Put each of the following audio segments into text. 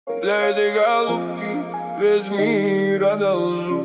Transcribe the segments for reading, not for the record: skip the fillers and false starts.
Для этой голубки весь мир одолжу.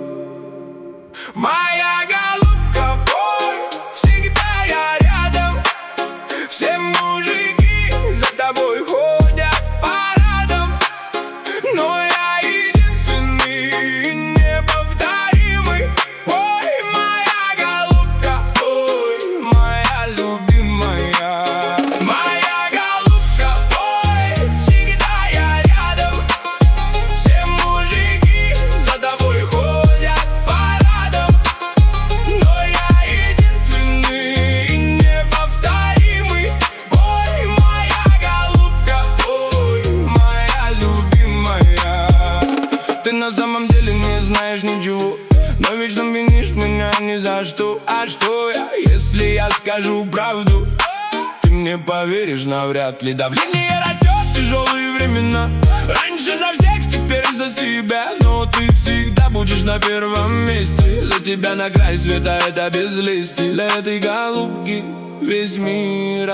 Моя голубка, пой, всегда я рядом. Все мужики за тобой ходят парадом, но я единственный, неповторимый. Ой, моя голубка, ой, моя любимая. Моя голубка, ой, всегда я рядом. Все мужики за тобой ходят парадом, но я единственный, неповторимый. Ой, моя голубка, ой, моя любимая. Ты на самом деле не знаешь ничего, но вечно винишь меня ни за что. А что я, если я скажу правду? Ты мне поверишь навряд ли. Давление растет, тяжелые времена. Раньше за всех, теперь за себя. Но ты всегда будешь на первом месте. За тебя на край света, это без лести. Для этой голубки весь мир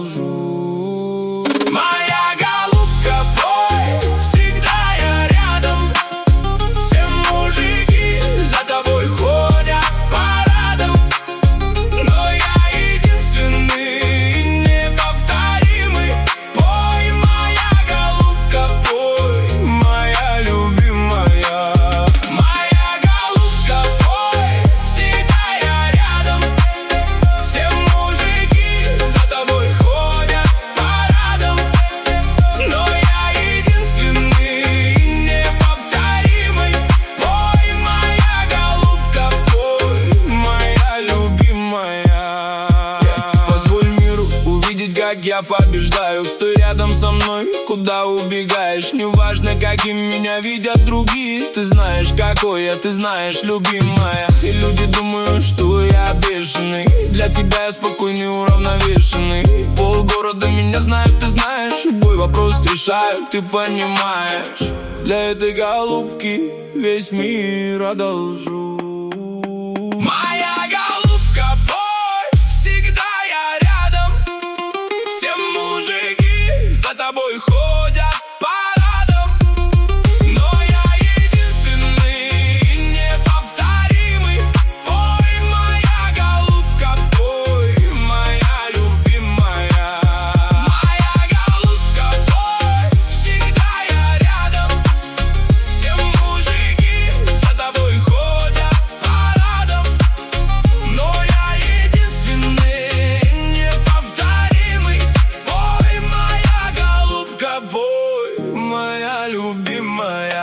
одолжу. Моя голубка, пой, всегда я рядом. Все мужики за тобой ходят парадом, но я единственный, неповторимый. Пой, моя голубка, пой, моя любимая. Моя голубка, пой, всегда я рядом. Все мужики за тобой ходят парадом, но я единственный, неповторимый. Пой, моя голубка, пой, моя любимая. Позволь миру увидеть, как я побеждаю. Стой рядом со мной, куда убегаешь. Неважно, каким меня видят другие. Ты знаешь, какой я, ты знаешь, любимая. И люди думают, что я бешеный. Для тебя я спокойный, уравновешенный. Полгорода меня знают, ты знаешь. Любой вопрос решаю, ты понимаешь. Для этой голубки весь мир одолжу. Моя голубка, пой, всегда я рядом. Все мужики за тобой ходят парадом, но я единственный, неповторимый. Пой, моя голубка, пой, моя любимая. Моя голубка, пой, всегда я рядом. Все мужики за тобой ходят парадом, но я единственный, неповторимый. Пой, моя голубка, пой, моя любимая.